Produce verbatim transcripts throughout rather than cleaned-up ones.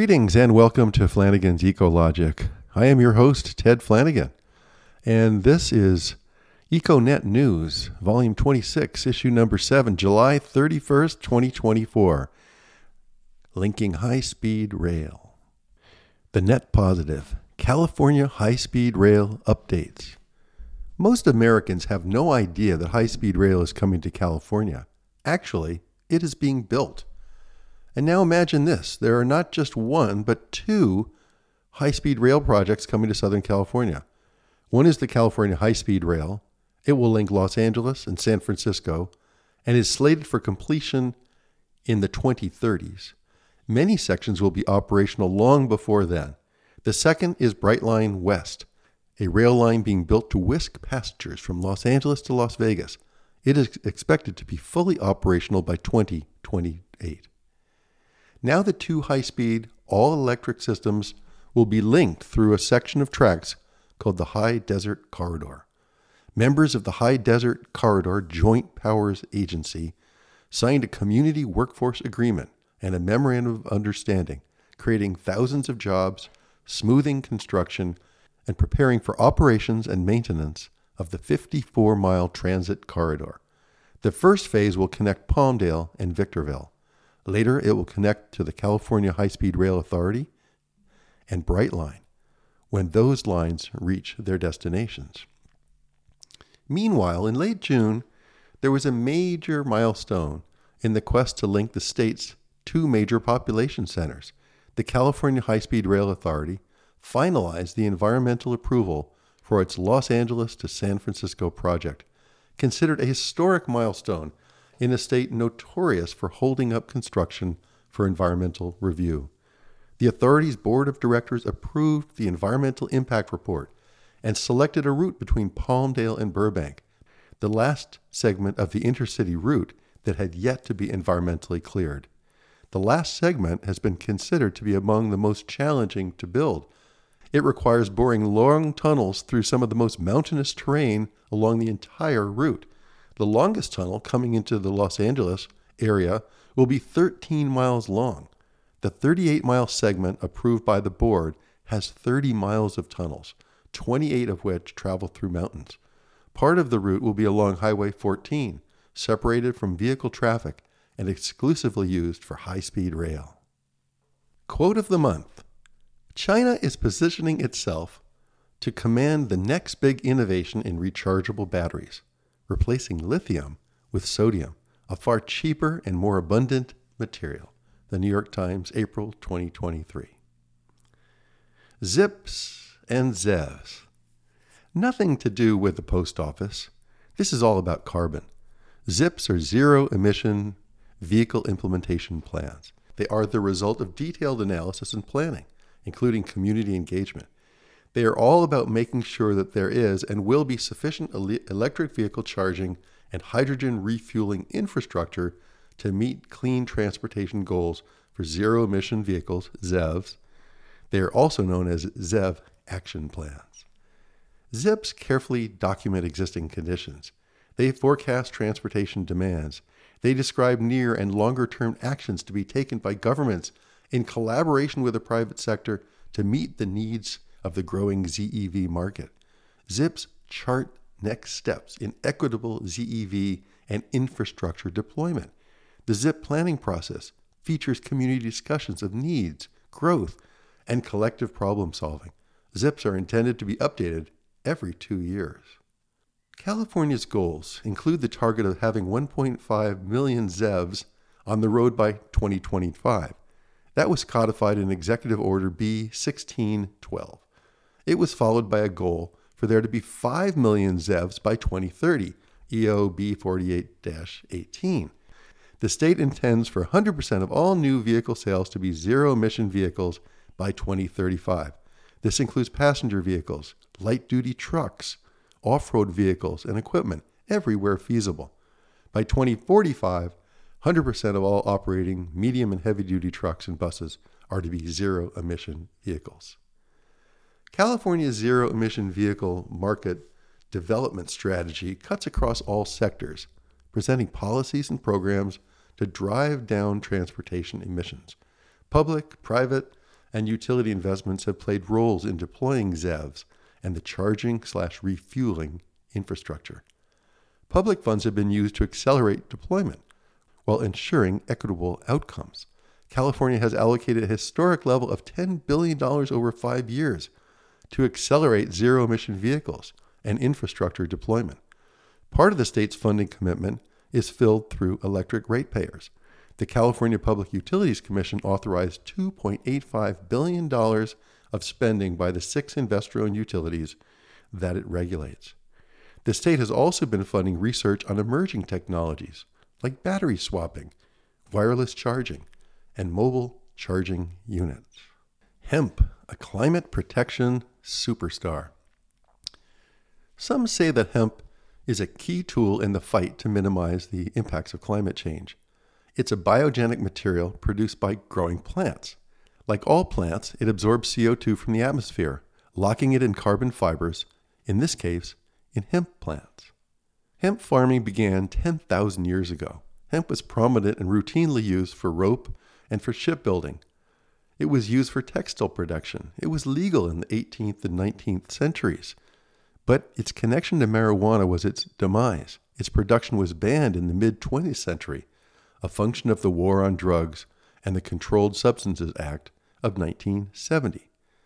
Greetings and welcome to Flanagan's Ecologic. I am your host, Ted Flanagan, and this is EcoNet News, Volume twenty-six, Issue Number seven, July thirty-first, twenty twenty-four, Linking High-Speed Rail. The Net Positive, California High-Speed Rail Updates. Most Americans have no idea that high-speed rail is coming to California. Actually, it is being built. And now imagine this, there are not just one, but two high-speed rail projects coming to Southern California. One is the California High-Speed Rail. It will link Los Angeles and San Francisco and is slated for completion in the twenty thirties. Many sections will be operational long before then. The second is Brightline West, a rail line being built to whisk passengers from Los Angeles to Las Vegas. It is expected to be fully operational by twenty twenty-eight. Now the two high-speed, all-electric systems will be linked through a section of tracks called the High Desert Corridor. Members of the High Desert Corridor Joint Powers Agency signed a community workforce agreement and a memorandum of understanding, creating thousands of jobs, smoothing construction, and preparing for operations and maintenance of the fifty-four mile transit corridor. The first phase will connect Palmdale and Victorville. Later, it will connect to the California High-Speed Rail Authority and Brightline when those lines reach their destinations. Meanwhile, in late June, there was a major milestone in the quest to link the state's two major population centers. The California High-Speed Rail Authority finalized the environmental approval for its Los Angeles to San Francisco project, considered a historic milestone in a state notorious for holding up construction for environmental review. The authority's board of directors approved the environmental impact report and selected a route between Palmdale and Burbank, the last segment of the intercity route that had yet to be environmentally cleared. The last segment has been considered to be among the most challenging to build. It requires boring long tunnels through some of the most mountainous terrain along the entire route. The longest tunnel coming into the Los Angeles area will be thirteen miles long. The thirty-eight mile segment approved by the board has thirty miles of tunnels, twenty-eight of which travel through mountains. Part of the route will be along Highway fourteen, separated from vehicle traffic and exclusively used for high-speed rail. Quote of the month: China is positioning itself to command the next big innovation in rechargeable batteries, replacing lithium with sodium, a far cheaper and more abundant material. The New York Times, April twenty twenty-three. Zips and Z E Vs. Nothing to do with the post office. This is all about carbon. Zips are zero-emission vehicle implementation plans. They are the result of detailed analysis and planning, including community engagement. They are all about making sure that there is and will be sufficient electric vehicle charging and hydrogen refueling infrastructure to meet clean transportation goals for zero-emission vehicles, Z E Vs. They are also known as Z E V action plans. Zips carefully document existing conditions. They forecast transportation demands. They describe near and longer-term actions to be taken by governments in collaboration with the private sector to meet the needs of the growing Z E V market. Zips chart next steps in equitable Z E V and infrastructure deployment. The ZIP planning process features community discussions of needs, growth, and collective problem solving. Zips are intended to be updated every two years. California's goals include the target of having one point five million Z E Vs on the road by twenty twenty-five. That was codified in Executive Order B sixteen twelve. It was followed by a goal for there to be five million Z E Vs by twenty thirty, E O B forty-eight dash eighteen. The state intends for one hundred percent of all new vehicle sales to be zero-emission vehicles by twenty thirty-five. This includes passenger vehicles, light-duty trucks, off-road vehicles, and equipment everywhere feasible. By twenty forty-five, one hundred percent of all operating medium and heavy-duty trucks and buses are to be zero-emission vehicles. California's zero-emission vehicle market development strategy cuts across all sectors, presenting policies and programs to drive down transportation emissions. Public, private, and utility investments have played roles in deploying Z E Vs and the charging slash refueling infrastructure. Public funds have been used to accelerate deployment while ensuring equitable outcomes. California has allocated a historic level of ten billion dollars over five years to accelerate zero-emission vehicles and infrastructure deployment. Part of the state's funding commitment is filled through electric ratepayers. The California Public Utilities Commission authorized two point eight five billion dollars of spending by the six investor-owned utilities that it regulates. The state has also been funding research on emerging technologies like battery swapping, wireless charging, and mobile charging units. Hemp, a climate protection superstar. Some say that hemp is a key tool in the fight to minimize the impacts of climate change. It's a biogenic material produced by growing plants. Like all plants, it absorbs C O two from the atmosphere, locking it in carbon fibers, in this case, in hemp plants. Hemp farming began ten thousand years ago. Hemp was prominent and routinely used for rope and for shipbuilding. It was used for textile production. It was legal in the eighteenth and nineteenth centuries. But its connection to marijuana was its demise. Its production was banned in the mid-twentieth century, a function of the War on Drugs and the Controlled Substances Act of nineteen seventy.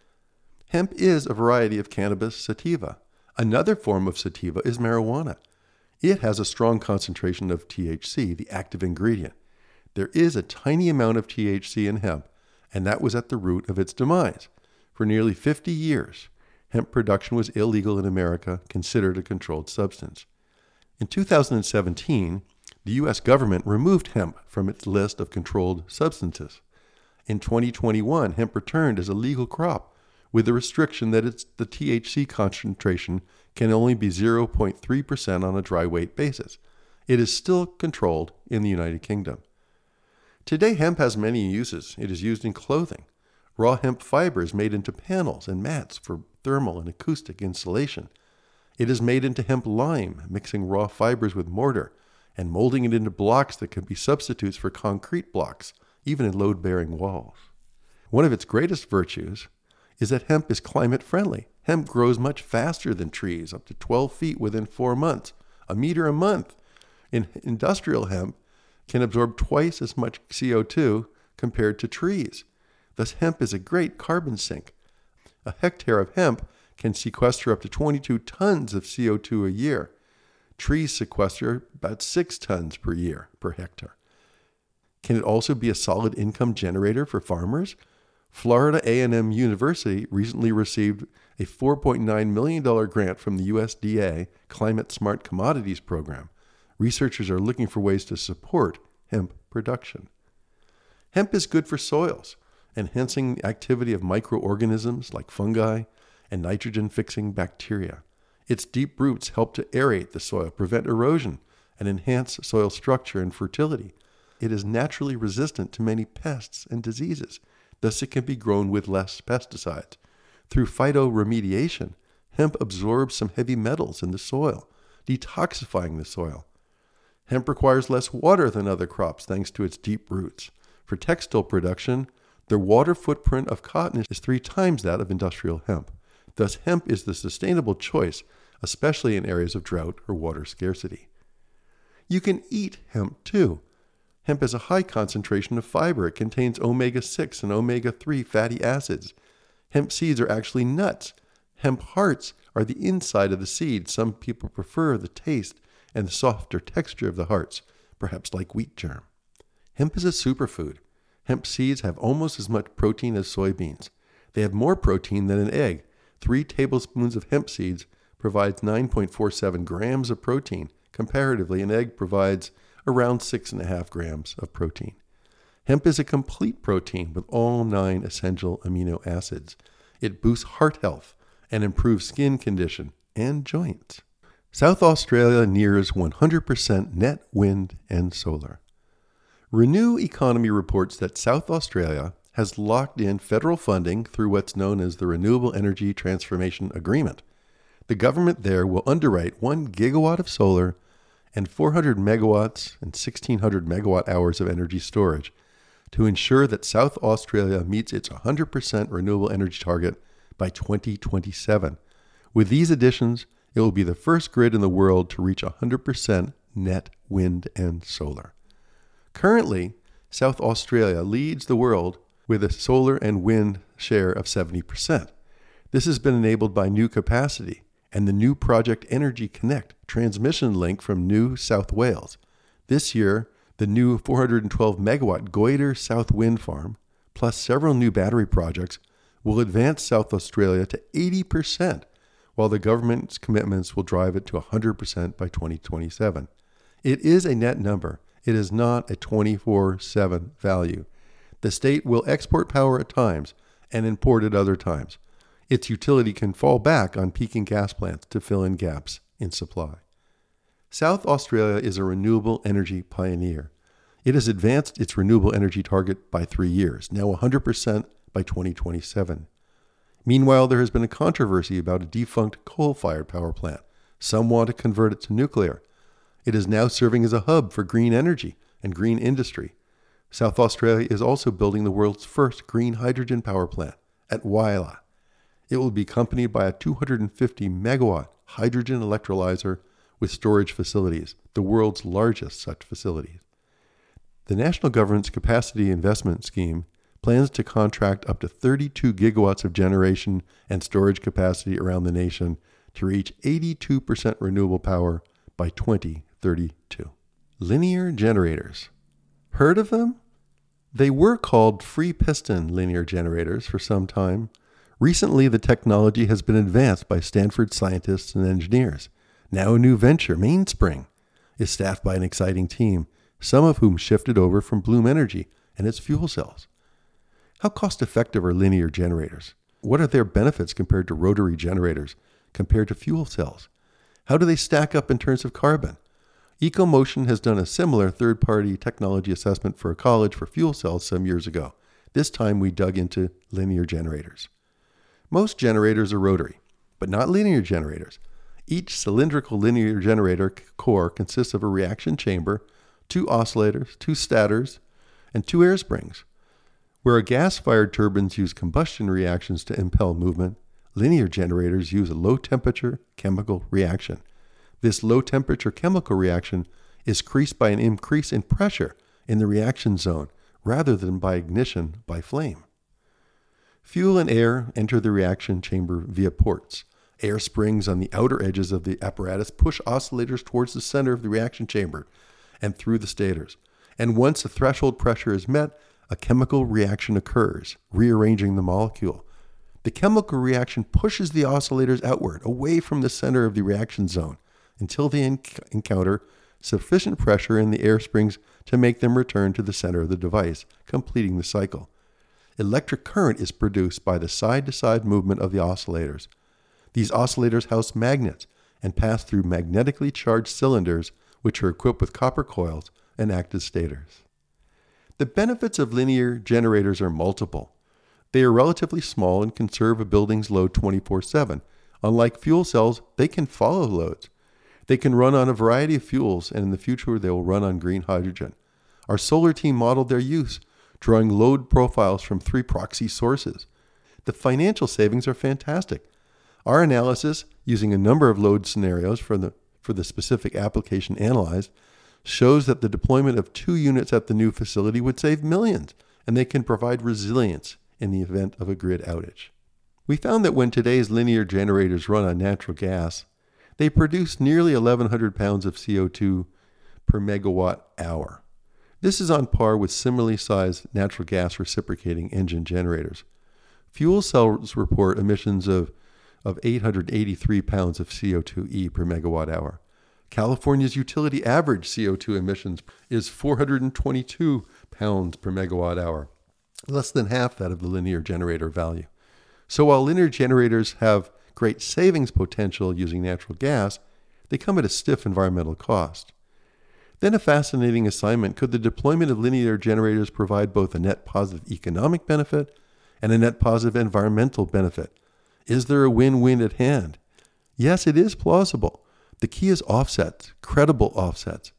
Hemp is a variety of cannabis sativa. Another form of sativa is marijuana. It has a strong concentration of T H C, the active ingredient. There is a tiny amount of T H C in hemp, and that was at the root of its demise. For nearly fifty years, hemp production was illegal in America, considered a controlled substance. In two thousand seventeen, the U S government removed hemp from its list of controlled substances. In twenty twenty-one, hemp returned as a legal crop, with the restriction that it's, the T H C concentration can only be zero point three percent on a dry weight basis. It is still controlled in the United Kingdom. Today, hemp has many uses. It is used in clothing. Raw hemp fiber is made into panels and mats for thermal and acoustic insulation. It is made into hemp lime, mixing raw fibers with mortar and molding it into blocks that can be substitutes for concrete blocks, even in load-bearing walls. One of its greatest virtues is that hemp is climate friendly. Hemp grows much faster than trees, up to twelve feet within four months, a meter a month. In industrial hemp can absorb twice as much C O two compared to trees. Thus, hemp is a great carbon sink. A hectare of hemp can sequester up to twenty-two tons of C O two a year. Trees sequester about six tons per year per hectare. Can it also be a solid income generator for farmers? Florida A and M University recently received a four point nine million dollars grant from the U S D A Climate Smart Commodities Program. Researchers are looking for ways to support hemp production. Hemp is good for soils, enhancing the activity of microorganisms like fungi and nitrogen-fixing bacteria. Its deep roots help to aerate the soil, prevent erosion, and enhance soil structure and fertility. It is naturally resistant to many pests and diseases. Thus, it can be grown with less pesticides. Through phytoremediation, hemp absorbs some heavy metals in the soil, detoxifying the soil. Hemp requires less water than other crops thanks to its deep roots. For textile production, the water footprint of cotton is three times that of industrial hemp. Thus, hemp is the sustainable choice, especially in areas of drought or water scarcity. You can eat hemp too. Hemp has a high concentration of fiber. It contains omega six and omega three fatty acids. Hemp seeds are actually nuts. Hemp hearts are the inside of the seed. Some people prefer the taste and the softer texture of the hearts, perhaps like wheat germ. Hemp is a superfood. Hemp seeds have almost as much protein as soybeans. They have more protein than an egg. Three tablespoons of hemp seeds provides nine point four seven grams of protein. Comparatively, an egg provides around six point five grams of protein. Hemp is a complete protein with all nine essential amino acids. It boosts heart health and improves skin condition and joints. South Australia nears one hundred percent net wind and solar. Renew Economy reports that South Australia has locked in federal funding through what's known as the Renewable Energy Transformation Agreement. The government there will underwrite one gigawatt of solar and four hundred megawatts and sixteen hundred megawatt hours of energy storage to ensure that South Australia meets its one hundred percent renewable energy target by twenty twenty-seven. With these additions, it will be the first grid in the world to reach one hundred percent net wind and solar. Currently, South Australia leads the world with a solar and wind share of seventy percent. This has been enabled by new capacity and the new Project Energy Connect transmission link from New South Wales. This year, the new four hundred twelve megawatt Goyder South Wind Farm, plus several new battery projects, will advance South Australia to eighty percent, while the government's commitments will drive it to one hundred percent by twenty twenty-seven. It is a net number. It is not a twenty-four seven value. The state will export power at times and import at other times. Its utility can fall back on peaking gas plants to fill in gaps in supply. South Australia is a renewable energy pioneer. It has advanced its renewable energy target by three years, now one hundred percent by twenty twenty-seven. Meanwhile, there has been a controversy about a defunct coal-fired power plant. Some want to convert it to nuclear. It is now serving as a hub for green energy and green industry. South Australia is also building the world's first green hydrogen power plant at Whyalla. It will be accompanied by a two hundred fifty megawatt hydrogen electrolyzer with storage facilities, the world's largest such facilities. The national government's capacity investment scheme plans to contract up to thirty-two gigawatts of generation and storage capacity around the nation to reach eighty-two percent renewable power by twenty thirty-two. Linear generators. Heard of them? They were called free piston linear generators for some time. Recently, the technology has been advanced by Stanford scientists and engineers. Now a new venture, Mainspring, is staffed by an exciting team, some of whom shifted over from Bloom Energy and its fuel cells. How cost-effective are linear generators? What are their benefits compared to rotary generators, compared to fuel cells? How do they stack up in terms of carbon? EcoMotion has done a similar third-party technology assessment for a college for fuel cells some years ago. This time we dug into linear generators. Most generators are rotary, but not linear generators. Each cylindrical linear generator core consists of a reaction chamber, two oscillators, two stators, and two air springs. Where gas-fired turbines use combustion reactions to impel movement, linear generators use a low-temperature chemical reaction. This low-temperature chemical reaction is increased by an increase in pressure in the reaction zone rather than by ignition by flame. Fuel and air enter the reaction chamber via ports. Air springs on the outer edges of the apparatus push oscillators towards the center of the reaction chamber and through the stators. And once the threshold pressure is met, a chemical reaction occurs, rearranging the molecule. The chemical reaction pushes the oscillators outward, away from the center of the reaction zone, until they enc- encounter sufficient pressure in the air springs to make them return to the center of the device, completing the cycle. Electric current is produced by the side-to-side movement of the oscillators. These oscillators house magnets and pass through magnetically charged cylinders, which are equipped with copper coils and act as stators. The benefits of linear generators are multiple. They are relatively small and conserve a building's load twenty-four seven. Unlike fuel cells, they can follow loads. They can run on a variety of fuels, and in the future they will run on green hydrogen. Our solar team modeled their use, drawing load profiles from three proxy sources. The financial savings are fantastic. Our analysis, using a number of load scenarios for the, for the specific application analyzed, shows that the deployment of two units at the new facility would save millions, and they can provide resilience in the event of a grid outage. We found that when today's linear generators run on natural gas, they produce nearly eleven hundred pounds of C O two per megawatt hour. This is on par with similarly sized natural gas reciprocating engine generators. Fuel cells report emissions of, of eight hundred eighty-three pounds of C O two e per megawatt hour. California's utility average C O two emissions is four hundred twenty-two pounds per megawatt hour, less than half that of the linear generator value. So while linear generators have great savings potential using natural gas, they come at a stiff environmental cost. Then a fascinating assignment: could the deployment of linear generators provide both a net positive economic benefit and a net positive environmental benefit? Is there a win-win at hand? Yes, it is plausible. The key is offsets, credible offsets.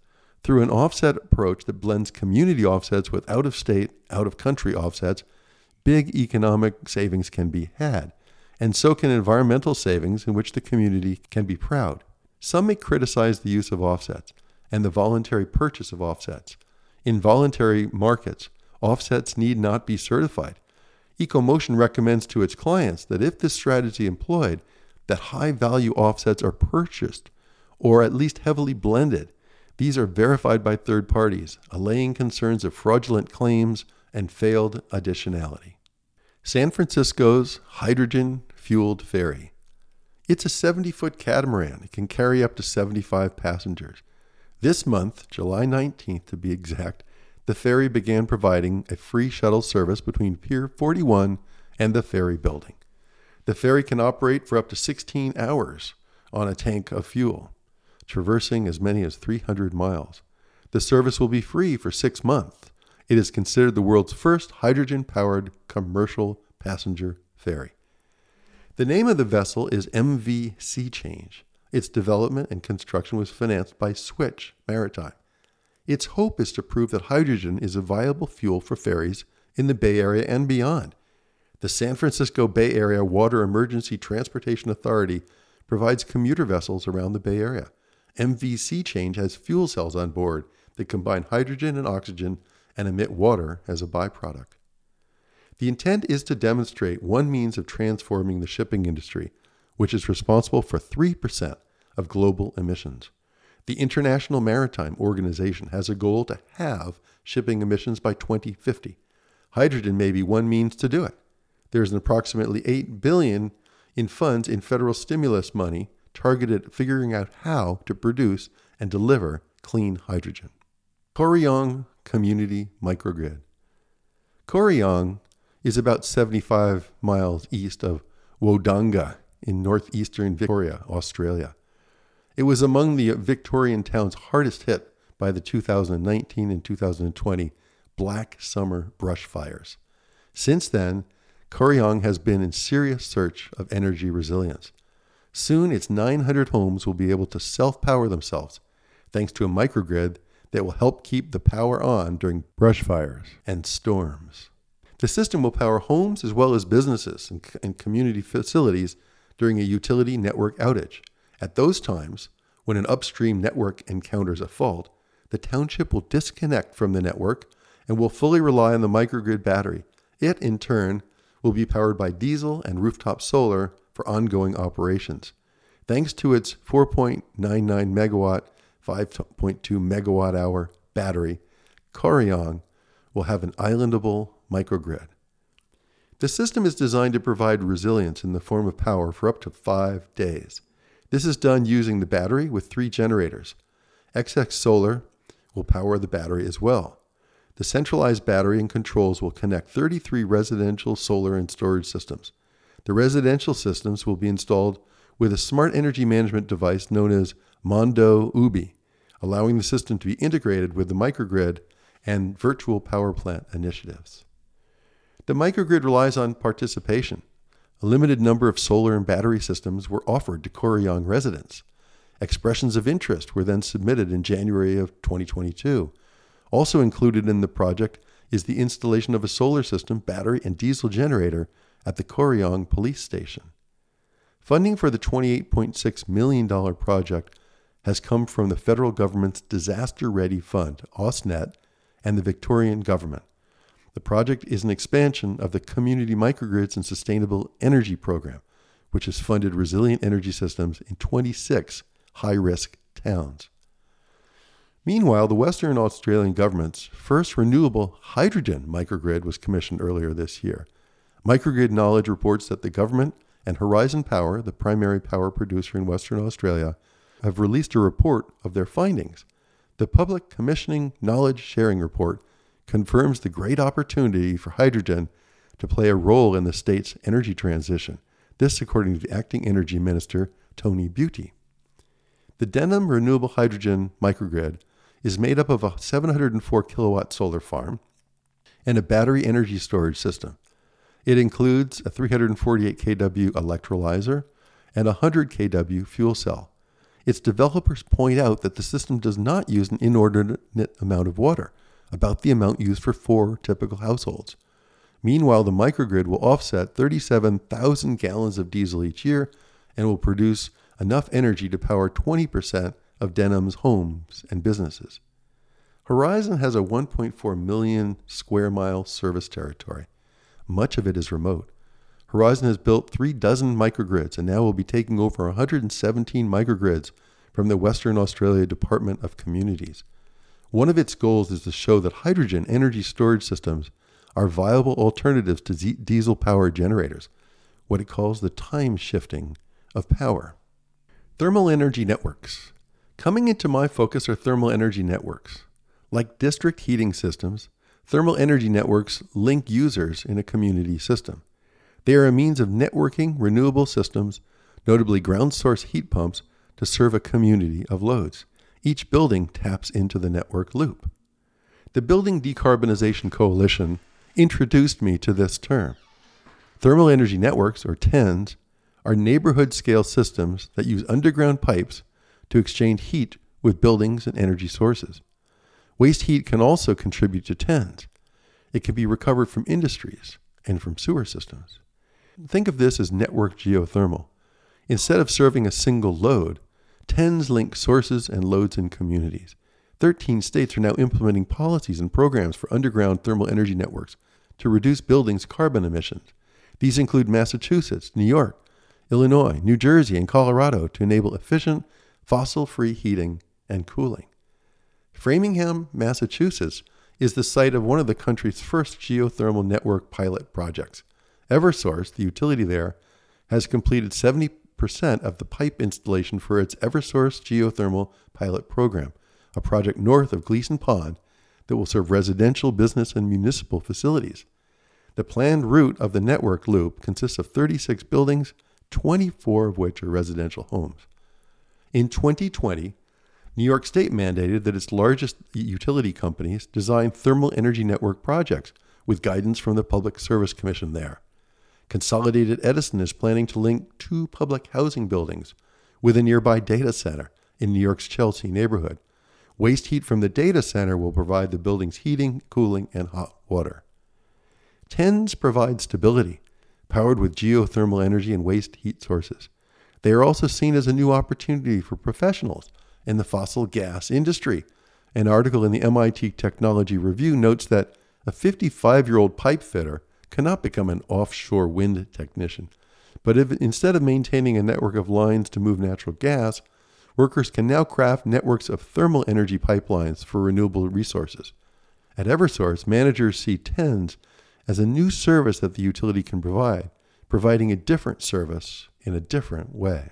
Through an offset approach that blends community offsets with out-of-state, out-of-country offsets, big economic savings can be had, and so can environmental savings in which the community can be proud. Some may criticize the use of offsets and the voluntary purchase of offsets. In voluntary markets, offsets need not be certified. EcoMotion recommends to its clients that if this strategy employed, that high-value offsets are purchased or at least heavily blended. These are verified by third parties, allaying concerns of fraudulent claims and failed additionality. San Francisco's hydrogen-fueled ferry. It's a seventy-foot catamaran. It can carry up to seventy-five passengers. This month, July nineteenth to be exact, the ferry began providing a free shuttle service between Pier forty-one and the ferry building. The ferry can operate for up to sixteen hours on a tank of fuel, traversing as many as three hundred miles. The service will be free for six months. It is considered the world's first hydrogen-powered commercial passenger ferry. The name of the vessel is M V Sea Change. Its development and construction was financed by Switch Maritime. Its hope is to prove that hydrogen is a viable fuel for ferries in the Bay Area and beyond. The San Francisco Bay Area Water Emergency Transportation Authority provides commuter vessels around the Bay Area. M V Sea Change has fuel cells on board that combine hydrogen and oxygen and emit water as a byproduct. The intent is to demonstrate one means of transforming the shipping industry, which is responsible for three percent of global emissions. The International Maritime Organization has a goal to halve shipping emissions by twenty fifty. Hydrogen may be one means to do it. There is an approximately eight billion dollars in funds in federal stimulus money targeted at figuring out how to produce and deliver clean hydrogen. Corryong Community Microgrid. Corryong is about seventy-five miles east of Wodonga in northeastern Victoria, Australia. It was among the Victorian towns hardest hit by the two thousand nineteen and two thousand twenty Black Summer brush fires. Since then, Corryong has been in serious search of energy resilience. Soon, its nine hundred homes will be able to self-power themselves, thanks to a microgrid that will help keep the power on during brush fires and storms. The system will power homes as well as businesses and, and community facilities during a utility network outage. At those times, when an upstream network encounters a fault, the township will disconnect from the network and will fully rely on the microgrid battery. It, in turn, will be powered by diesel and rooftop solar for ongoing operations. Thanks to its four point nine nine megawatt, five point two megawatt hour battery, Corryong will have an islandable microgrid. The system is designed to provide resilience in the form of power for up to five days. This is done using the battery with three generators. X X Solar will power the battery as well. The centralized battery and controls will connect thirty-three residential solar and storage systems. The residential systems will be installed with a smart energy management device known as Mondo Ubi, allowing the system to be integrated with the microgrid and virtual power plant initiatives. The microgrid relies on participation. A limited number of solar and battery systems were offered to Corryong residents. Expressions of interest were then submitted in January of twenty twenty-two. Also included in the project is the installation of a solar system, battery, and diesel generator at the Corryong police station. Funding for the twenty-eight point six million dollars project has come from the federal government's Disaster Ready Fund, AusNet, and the Victorian government. The project is an expansion of the Community Microgrids and Sustainable Energy Program, which has funded resilient energy systems in twenty-six high-risk towns. Meanwhile, the Western Australian government's first renewable hydrogen microgrid was commissioned earlier this year. Microgrid Knowledge reports that the government and Horizon Power, the primary power producer in Western Australia, have released a report of their findings. The Public Commissioning Knowledge Sharing Report confirms the great opportunity for hydrogen to play a role in the state's energy transition. This, according to the Acting Energy Minister, Tony Beauty. The Denham Renewable Hydrogen Microgrid is made up of a seven hundred four kilowatt solar farm and a battery energy storage system. It includes a three hundred forty-eight kilowatt electrolyzer and a one hundred kilowatt fuel cell. its developers point out that the system does not use an inordinate amount of water, about the amount used for four typical households. Meanwhile, the microgrid will offset thirty-seven thousand gallons of diesel each year and will produce enough energy to power twenty percent of Denham's homes and businesses. Horizon has a one point four million square mile service territory. Much of it is remote. Horizon has built three dozen microgrids and now will be taking over one hundred seventeen microgrids from the Western Australia Department of Communities. One of its goals is to show that hydrogen energy storage systems are viable alternatives to z- diesel-powered generators, what it calls the time shifting of power. Thermal energy networks. Coming into my focus are thermal energy networks. Like district heating systems, thermal energy networks link users in a community system. They are a means of networking renewable systems, notably ground source heat pumps, to serve a community of loads. Each building taps into the network loop. The Building Decarbonization Coalition introduced me to this term. Thermal energy networks, or T E N S, are neighborhood-scale systems that use underground pipes to exchange heat with buildings and energy sources. Waste heat can also contribute to T E N S. It can be recovered from industries and from sewer systems. Think of this as network geothermal. Instead of serving a single load, T E N S link sources and loads in communities. Thirteen states are now implementing policies and programs for underground thermal energy networks to reduce buildings' carbon emissions. These include Massachusetts, New York, Illinois, New Jersey, and Colorado to enable efficient, fossil-free heating and cooling. Framingham, Massachusetts is the site of one of the country's first geothermal network pilot projects. Eversource, the utility there, has completed seventy percent of the pipe installation for its Eversource Geothermal Pilot Program, a project north of Gleason Pond that will serve residential, business, and municipal facilities. The planned route of the network loop consists of thirty-six buildings, twenty-four of which are residential homes. In twenty twenty, New York State mandated that its largest utility companies design thermal energy network projects with guidance from the Public Service Commission there. Consolidated Edison is planning to link two public housing buildings with a nearby data center in New York's Chelsea neighborhood. Waste heat from the data center will provide the building's heating, cooling, and hot water. T E N S provide stability, powered with geothermal energy and waste heat sources. They are also seen as a new opportunity for professionals in the fossil gas industry. An article in the M I T Technology Review notes that a fifty-five-year-old pipe fitter cannot become an offshore wind technician. But if instead of maintaining a network of lines to move natural gas, workers can now craft networks of thermal energy pipelines for renewable resources. At Eversource, managers see T E N S as a new service that the utility can provide, providing a different service in a different way.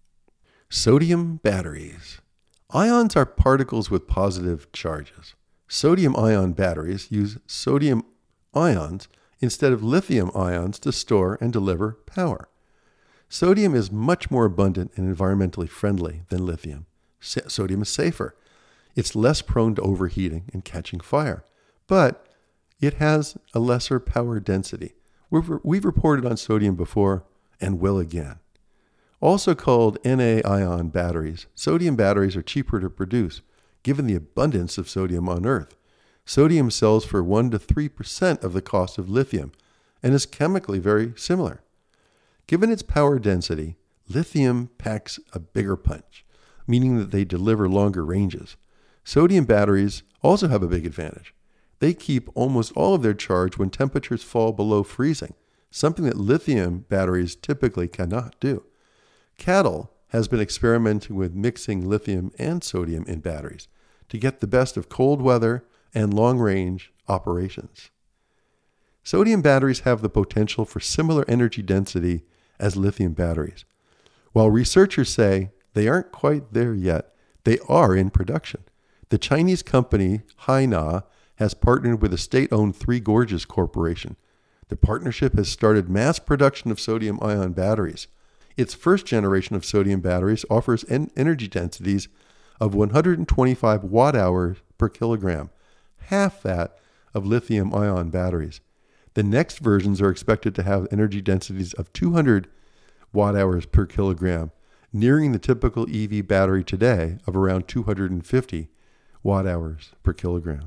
Sodium batteries. Ions are particles with positive charges. Sodium-ion batteries use sodium ions instead of lithium ions to store and deliver power. Sodium is much more abundant and environmentally friendly than lithium. S- sodium is safer. It's less prone to overheating and catching fire, but it has a lesser power density. We've, we've reported on sodium before and will again. Also called Na-ion batteries, sodium batteries are cheaper to produce, given the abundance of sodium on Earth. Sodium sells for one to three percent of the cost of lithium and is chemically very similar. Given its power density, lithium packs a bigger punch, meaning that they deliver longer ranges. Sodium batteries also have a big advantage. They keep almost all of their charge when temperatures fall below freezing, something that lithium batteries typically cannot do. CATL has been experimenting with mixing lithium and sodium in batteries to get the best of cold weather and long-range operations. Sodium batteries have the potential for similar energy density as lithium batteries. While researchers say they aren't quite there yet, they are in production. The Chinese company Haina has partnered with the state-owned Three Gorges Corporation. The partnership has started mass production of sodium-ion batteries. Its first generation of sodium batteries offers en- energy densities of one hundred twenty-five watt-hours per kilogram, half that of lithium-ion batteries. The next versions are expected to have energy densities of two hundred watt-hours per kilogram, nearing the typical E V battery today of around two hundred fifty watt-hours per kilogram.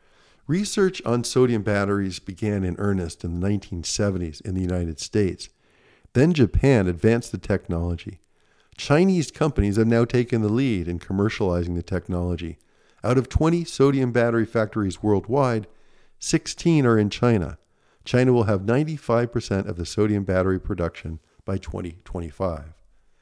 Research on sodium batteries began in earnest in the nineteen seventies in the United States. Then Japan advanced the technology. Chinese companies have now taken the lead in commercializing the technology. Out of twenty sodium battery factories worldwide, sixteen are in China. China will have ninety-five percent of the sodium battery production by twenty twenty-five.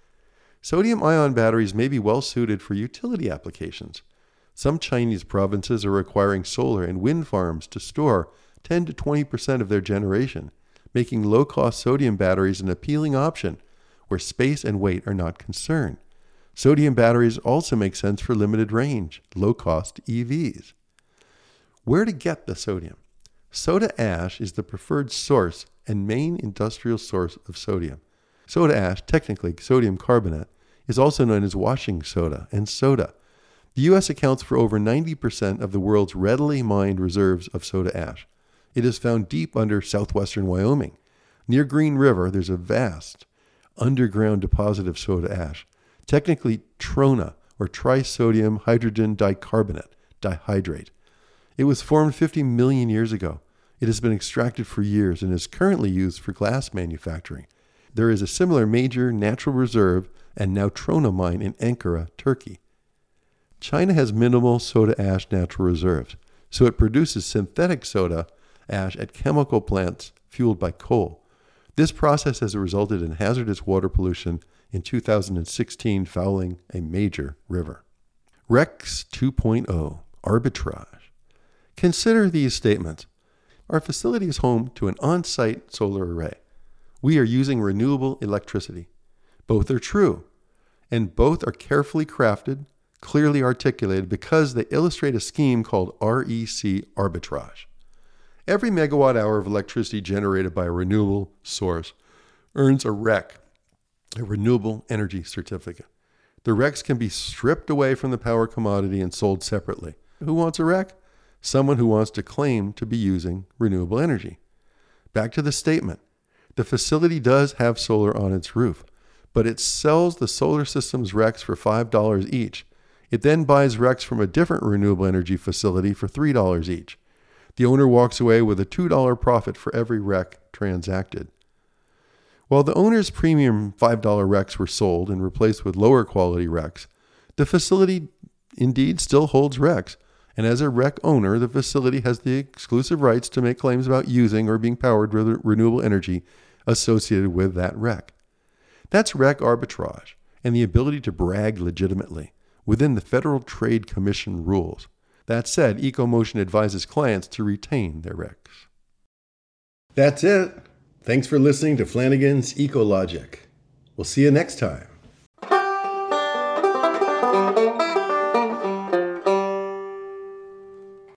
Sodium-ion batteries may be well suited for utility applications. Some Chinese provinces are requiring solar and wind farms to store ten to twenty percent of their generation, making low-cost sodium batteries an appealing option where space and weight are not concerned. Sodium batteries also make sense for limited range, low-cost E Vs. Where to get the sodium? Soda ash is the preferred source and main industrial source of sodium. Soda ash, technically sodium carbonate, is also known as washing soda and soda. The U S accounts for over ninety percent of the world's readily mined reserves of soda ash. It is found deep under southwestern Wyoming. Near Green River, there's a vast underground deposit of soda ash, technically trona, or trisodium hydrogen dicarbonate, dihydrate. It was formed fifty million years ago. It has been extracted for years and is currently used for glass manufacturing. There is a similar major natural reserve and now trona mine in Ankara, Turkey. China has minimal soda ash natural reserves, so it produces synthetic soda ash at chemical plants fueled by coal. This process has resulted in hazardous water pollution in two thousand sixteen, fouling a major river. REX two point oh, arbitrage. Consider these statements. Our facility is home to an on-site solar array. We are using renewable electricity. Both are true, and both are carefully crafted, clearly articulated because they illustrate a scheme called R E C arbitrage. Every megawatt hour of electricity generated by a renewable source earns a R E C, a renewable energy certificate. The R E Cs can be stripped away from the power commodity and sold separately. Who wants a R E C? Someone who wants to claim to be using renewable energy. Back to the statement. The facility does have solar on its roof, but it sells the solar system's R E Cs for five dollars each. It then buys R E Cs from a different renewable energy facility for three dollars each. The owner walks away with a two dollars profit for every R E C transacted. While the owner's premium five dollars R E Cs were sold and replaced with lower quality R E Cs, the facility indeed still holds R E Cs, and as a R E C owner, the facility has the exclusive rights to make claims about using or being powered with renewable energy associated with that R E C. That's R E C arbitrage and the ability to brag legitimately within the Federal Trade Commission rules. That said, EcoMotion advises clients to retain their R E Cs. That's it. Thanks for listening to Flanagan's EcoLogic. We'll see you next time.